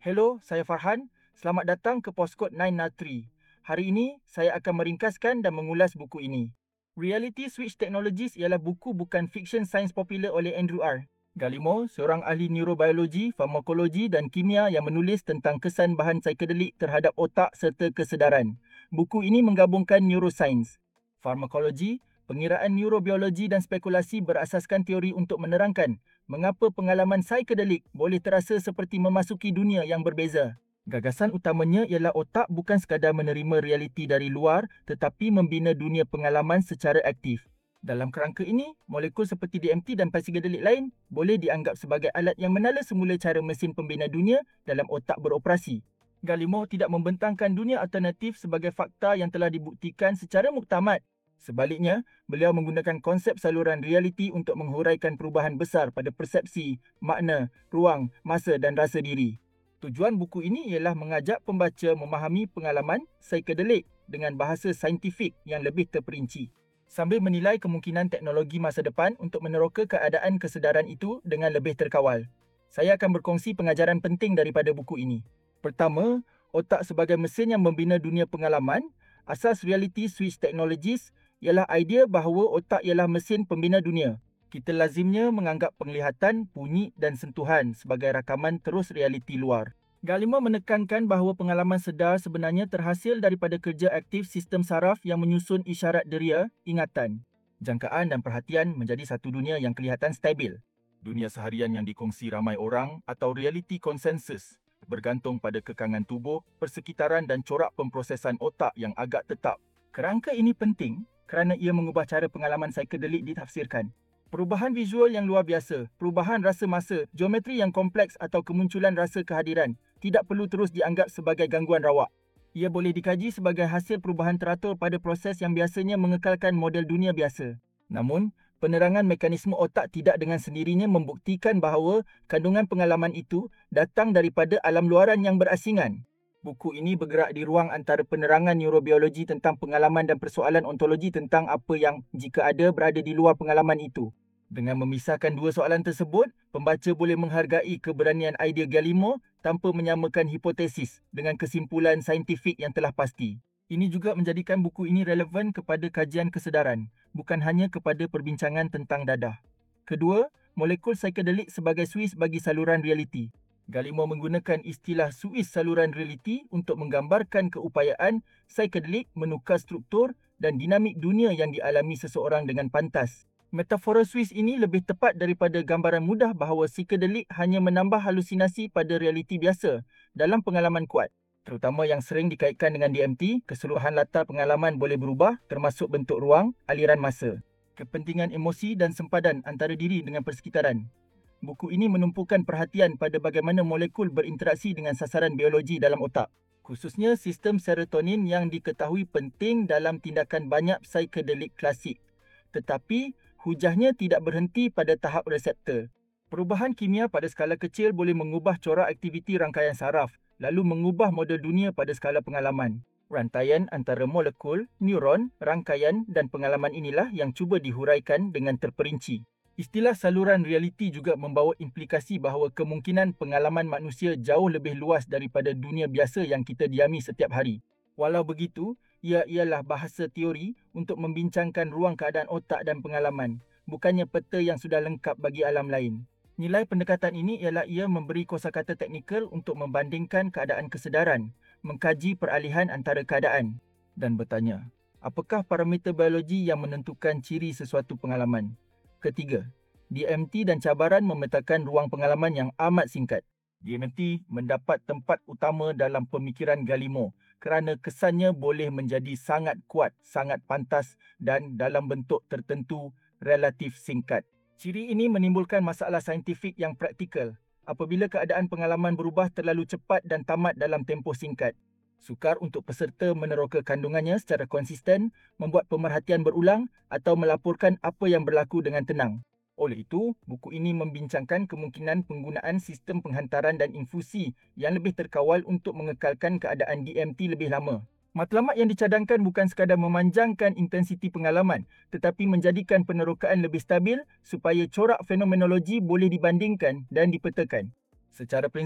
Hello, saya Farhan. Selamat datang ke Postkod 903. Hari ini, saya akan meringkaskan dan mengulas buku ini. Reality Switch Technologies ialah buku bukan fiksyen sains popular oleh Andrew R. Gallimore, seorang ahli neurobiologi, farmakologi dan kimia yang menulis tentang kesan bahan psikedelik terhadap otak serta kesedaran. Buku ini menggabungkan neuroscience, farmakologi, pengiraan neurobiologi dan spekulasi berasaskan teori untuk menerangkan mengapa pengalaman psikedelik boleh terasa seperti memasuki dunia yang berbeza. Gagasan utamanya ialah otak bukan sekadar menerima realiti dari luar tetapi membina dunia pengalaman secara aktif. Dalam kerangka ini, molekul seperti DMT dan psikedelik lain boleh dianggap sebagai alat yang menala semula cara mesin pembina dunia dalam otak beroperasi. Gallimore tidak membentangkan dunia alternatif sebagai fakta yang telah dibuktikan secara muktamad. Sebaliknya, beliau menggunakan konsep saluran realiti untuk menghuraikan perubahan besar pada persepsi, makna, ruang, masa dan rasa diri. Tujuan buku ini ialah mengajak pembaca memahami pengalaman psikedelik dengan bahasa saintifik yang lebih terperinci, sambil menilai kemungkinan teknologi masa depan untuk meneroka keadaan kesedaran itu dengan lebih terkawal. Saya akan berkongsi pengajaran penting daripada buku ini. Pertama, otak sebagai mesin yang membina dunia pengalaman. Asas Reality Switch Technologies ialah idea bahawa otak ialah mesin pembina dunia. Kita lazimnya menganggap penglihatan, bunyi dan sentuhan sebagai rakaman terus realiti luar. Gallimore menekankan bahawa pengalaman sedar sebenarnya terhasil daripada kerja aktif sistem saraf yang menyusun isyarat deria, ingatan. Jangkaan dan perhatian menjadi satu dunia yang kelihatan stabil. Dunia seharian yang dikongsi ramai orang atau realiti konsensus bergantung pada kekangan tubuh, persekitaran dan corak pemprosesan otak yang agak tetap. Kerangka ini penting kerana ia mengubah cara pengalaman psikedelik ditafsirkan. Perubahan visual yang luar biasa, perubahan rasa masa, geometri yang kompleks atau kemunculan rasa kehadiran tidak perlu terus dianggap sebagai gangguan rawak. Ia boleh dikaji sebagai hasil perubahan teratur pada proses yang biasanya mengekalkan model dunia biasa. Namun, penerangan mekanisme otak tidak dengan sendirinya membuktikan bahawa kandungan pengalaman itu datang daripada alam luaran yang berasingan. Buku ini bergerak di ruang antara penerangan neurobiologi tentang pengalaman dan persoalan ontologi tentang apa yang, jika ada, berada di luar pengalaman itu. Dengan memisahkan dua soalan tersebut, pembaca boleh menghargai keberanian idea Gallimore tanpa menyamakan hipotesis dengan kesimpulan saintifik yang telah pasti. Ini juga menjadikan buku ini relevan kepada kajian kesedaran, bukan hanya kepada perbincangan tentang dadah. Kedua, molekul psikedelik sebagai suis bagi saluran realiti. Gallimore menggunakan istilah suis saluran realiti untuk menggambarkan keupayaan psikedelik menukar struktur dan dinamik dunia yang dialami seseorang dengan pantas. Metafora suis ini lebih tepat daripada gambaran mudah bahawa psikedelik hanya menambah halusinasi pada realiti biasa dalam pengalaman kuat. Terutama yang sering dikaitkan dengan DMT, keseluruhan latar pengalaman boleh berubah termasuk bentuk ruang, aliran masa, kepentingan emosi dan sempadan antara diri dengan persekitaran. Buku ini menumpukan perhatian pada bagaimana molekul berinteraksi dengan sasaran biologi dalam otak, khususnya sistem serotonin yang diketahui penting dalam tindakan banyak psikedelik klasik. Tetapi, hujahnya tidak berhenti pada tahap reseptor. Perubahan kimia pada skala kecil boleh mengubah corak aktiviti rangkaian saraf, lalu mengubah model dunia pada skala pengalaman. Rantaian antara molekul, neuron, rangkaian dan pengalaman inilah yang cuba dihuraikan dengan terperinci. Istilah saluran realiti juga membawa implikasi bahawa kemungkinan pengalaman manusia jauh lebih luas daripada dunia biasa yang kita diami setiap hari. Walau begitu, ia ialah bahasa teori untuk membincangkan ruang keadaan otak dan pengalaman, bukannya peta yang sudah lengkap bagi alam lain. Nilai pendekatan ini ialah ia memberi kosakata teknikal untuk membandingkan keadaan kesedaran, mengkaji peralihan antara keadaan dan bertanya, apakah parameter biologi yang menentukan ciri sesuatu pengalaman? Ketiga, DMT dan cabaran memetakan ruang pengalaman yang amat singkat. DMT mendapat tempat utama dalam pemikiran Gallimore kerana kesannya boleh menjadi sangat kuat, sangat pantas dan dalam bentuk tertentu relatif singkat. Ciri ini menimbulkan masalah saintifik yang praktikal apabila keadaan pengalaman berubah terlalu cepat dan tamat dalam tempoh singkat. Sukar untuk peserta meneroka kandungannya secara konsisten, membuat pemerhatian berulang atau melaporkan apa yang berlaku dengan tenang. Oleh itu, buku ini membincangkan kemungkinan penggunaan sistem penghantaran dan infusi yang lebih terkawal untuk mengekalkan keadaan DMT lebih lama. Matlamat yang dicadangkan bukan sekadar memanjangkan intensiti pengalaman, tetapi menjadikan penerokaan lebih stabil supaya corak fenomenologi boleh dibandingkan dan dipetakan. Secara prinsip,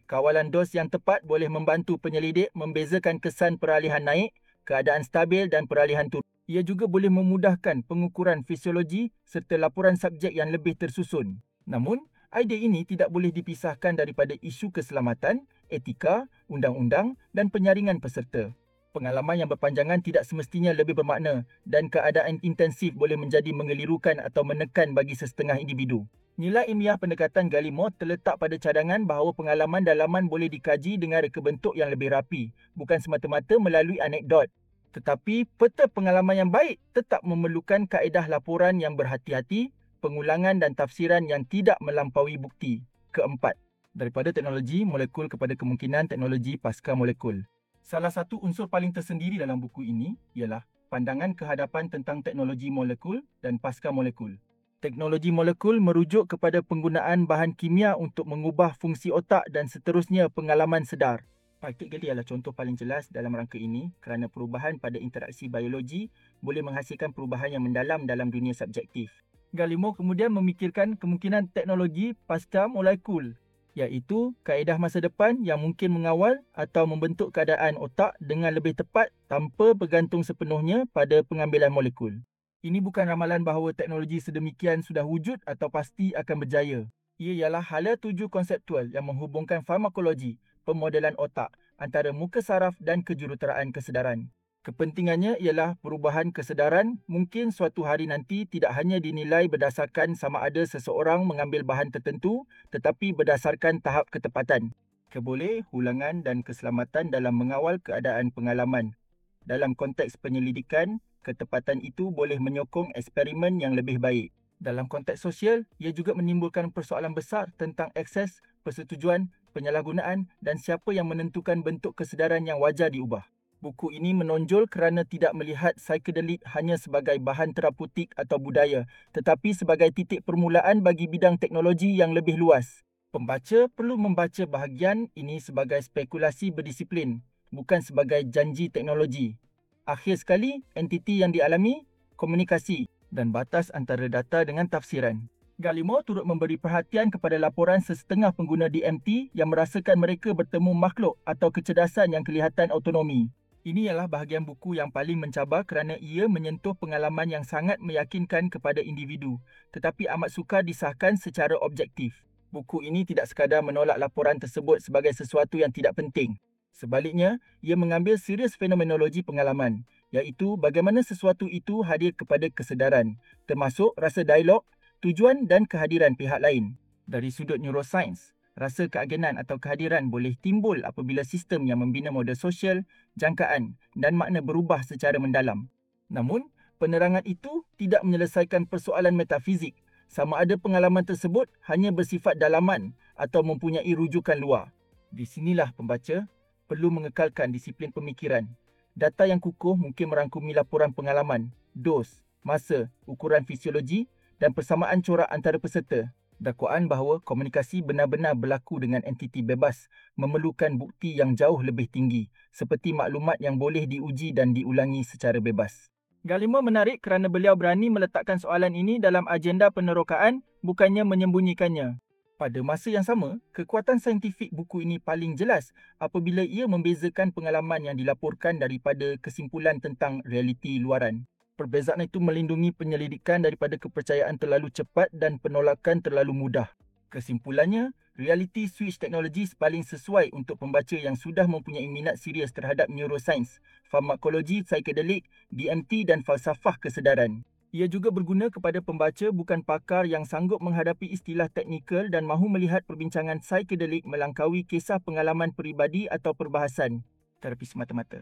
Kawalan dos yang tepat boleh membantu penyelidik membezakan kesan peralihan naik, keadaan stabil dan peralihan turun. Ia juga boleh memudahkan pengukuran fisiologi serta laporan subjek yang lebih tersusun. Namun, idea ini tidak boleh dipisahkan daripada isu keselamatan, etika, undang-undang dan penyaringan peserta. Pengalaman yang berpanjangan tidak semestinya lebih bermakna dan keadaan intensif boleh menjadi mengelirukan atau menekan bagi sesetengah individu. Nilai ilmiah pendekatan Gallimore terletak pada cadangan bahawa pengalaman dalaman boleh dikaji dengan reka bentuk yang lebih rapi, bukan semata-mata melalui anekdot. Tetapi peta pengalaman yang baik tetap memerlukan kaedah laporan yang berhati-hati, pengulangan dan tafsiran yang tidak melampaui bukti. Keempat, daripada teknologi molekul kepada kemungkinan teknologi pasca molekul. Salah satu unsur paling tersendiri dalam buku ini ialah pandangan kehadapan tentang teknologi molekul dan pasca molekul. Teknologi molekul merujuk kepada penggunaan bahan kimia untuk mengubah fungsi otak dan seterusnya pengalaman sedar. Partikel ialah contoh paling jelas dalam rangka ini kerana perubahan pada interaksi biologi boleh menghasilkan perubahan yang mendalam dalam dunia subjektif. Gallimore kemudian memikirkan kemungkinan teknologi pasca molekul, iaitu kaedah masa depan yang mungkin mengawal atau membentuk keadaan otak dengan lebih tepat tanpa bergantung sepenuhnya pada pengambilan molekul. Ini bukan ramalan bahawa teknologi sedemikian sudah wujud atau pasti akan berjaya. Ia ialah hala tuju konseptual yang menghubungkan farmakologi, pemodelan otak, antara muka saraf dan kejuruteraan kesedaran. Kepentingannya ialah perubahan kesedaran mungkin suatu hari nanti tidak hanya dinilai berdasarkan sama ada seseorang mengambil bahan tertentu tetapi berdasarkan tahap ketepatan, keboleh, ulangan dan keselamatan dalam mengawal keadaan pengalaman. Dalam konteks penyelidikan, ketepatan itu boleh menyokong eksperimen yang lebih baik. Dalam konteks sosial, ia juga menimbulkan persoalan besar tentang akses, persetujuan, penyalahgunaan dan siapa yang menentukan bentuk kesedaran yang wajar diubah. Buku ini menonjol kerana tidak melihat psikedelik hanya sebagai bahan terapeutik atau budaya, tetapi sebagai titik permulaan bagi bidang teknologi yang lebih luas. Pembaca perlu membaca bahagian ini sebagai spekulasi berdisiplin, bukan sebagai janji teknologi. Akhir sekali, entiti yang dialami, komunikasi dan batas antara data dengan tafsiran. Gallimore turut memberi perhatian kepada laporan sesetengah pengguna DMT yang merasakan mereka bertemu makhluk atau kecerdasan yang kelihatan autonomi. Ini ialah bahagian buku yang paling mencabar kerana ia menyentuh pengalaman yang sangat meyakinkan kepada individu, tetapi amat sukar disahkan secara objektif. Buku ini tidak sekadar menolak laporan tersebut sebagai sesuatu yang tidak penting. Sebaliknya, ia mengambil serius fenomenologi pengalaman, iaitu bagaimana sesuatu itu hadir kepada kesedaran, termasuk rasa dialog, tujuan dan kehadiran pihak lain. Dari sudut neuroscience, rasa keagenan atau kehadiran boleh timbul apabila sistem yang membina model sosial, jangkaan dan makna berubah secara mendalam. Namun, penerangan itu tidak menyelesaikan persoalan metafizik, sama ada pengalaman tersebut hanya bersifat dalaman atau mempunyai rujukan luar. Di sinilah pembaca perlu mengekalkan disiplin pemikiran. Data yang kukuh mungkin merangkumi laporan pengalaman, dos, masa, ukuran fisiologi dan persamaan corak antara peserta. Dakwaan bahawa komunikasi benar-benar berlaku dengan entiti bebas memerlukan bukti yang jauh lebih tinggi, seperti maklumat yang boleh diuji dan diulangi secara bebas. Gallimore menarik kerana beliau berani meletakkan soalan ini dalam agenda penerokaan, bukannya menyembunyikannya. Pada masa yang sama, kekuatan saintifik buku ini paling jelas apabila ia membezakan pengalaman yang dilaporkan daripada kesimpulan tentang realiti luaran. Perbezaan itu melindungi penyelidikan daripada kepercayaan terlalu cepat dan penolakan terlalu mudah. Kesimpulannya, reality switch technologies paling sesuai untuk pembaca yang sudah mempunyai minat serius terhadap neuroscience, farmakologi psikedelik, DMT dan falsafah kesedaran. Ia juga berguna kepada pembaca bukan pakar yang sanggup menghadapi istilah teknikal dan mahu melihat perbincangan psikedelik melangkaui kisah pengalaman peribadi atau perbahasan terapi semata-mata.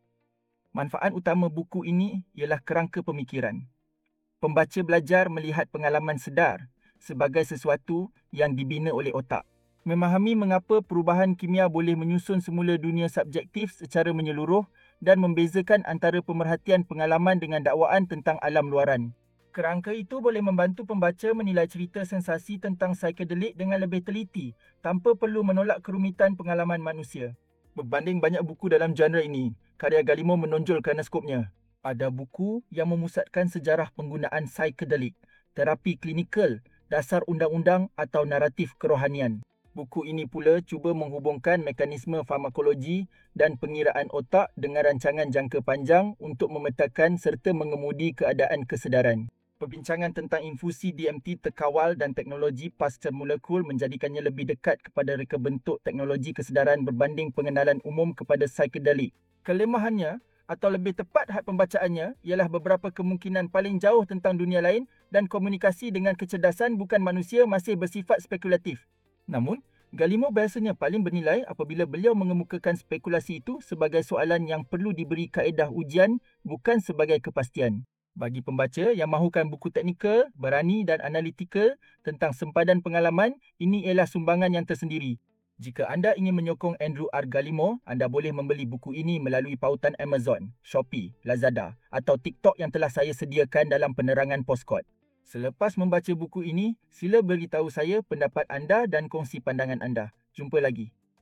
Manfaat utama buku ini ialah kerangka pemikiran. Pembaca belajar melihat pengalaman sedar sebagai sesuatu yang dibina oleh otak. Memahami mengapa perubahan kimia boleh menyusun semula dunia subjektif secara menyeluruh dan membezakan antara pemerhatian pengalaman dengan dakwaan tentang alam luaran. Kerangka itu boleh membantu pembaca menilai cerita sensasi tentang psikedelik dengan lebih teliti tanpa perlu menolak kerumitan pengalaman manusia. Berbanding banyak buku dalam genre ini, karya Gallimore menonjol kerana skopnya. Ada buku yang memusatkan sejarah penggunaan psikedelik, terapi klinikal, dasar undang-undang atau naratif kerohanian. Buku ini pula cuba menghubungkan mekanisme farmakologi dan pengiraan otak dengan rancangan jangka panjang untuk memetakan serta mengemudi keadaan kesedaran. Perbincangan tentang infusi DMT terkawal dan teknologi pasca molekul menjadikannya lebih dekat kepada reka bentuk teknologi kesedaran berbanding pengenalan umum kepada psikedelik. Kelemahannya atau lebih tepat had pembacaannya ialah beberapa kemungkinan paling jauh tentang dunia lain dan komunikasi dengan kecerdasan bukan manusia masih bersifat spekulatif. Namun, Gallimore biasanya paling bernilai apabila beliau mengemukakan spekulasi itu sebagai soalan yang perlu diberi kaedah ujian bukan sebagai kepastian. Bagi pembaca yang mahukan buku teknikal, berani dan analitikal tentang sempadan pengalaman, ini ialah sumbangan yang tersendiri. Jika anda ingin menyokong Andrew R. Gallimore, anda boleh membeli buku ini melalui pautan Amazon, Shopee, Lazada atau TikTok yang telah saya sediakan dalam penerangan Postkod. Selepas membaca buku ini, sila beritahu saya pendapat anda dan kongsi pandangan anda. Jumpa lagi.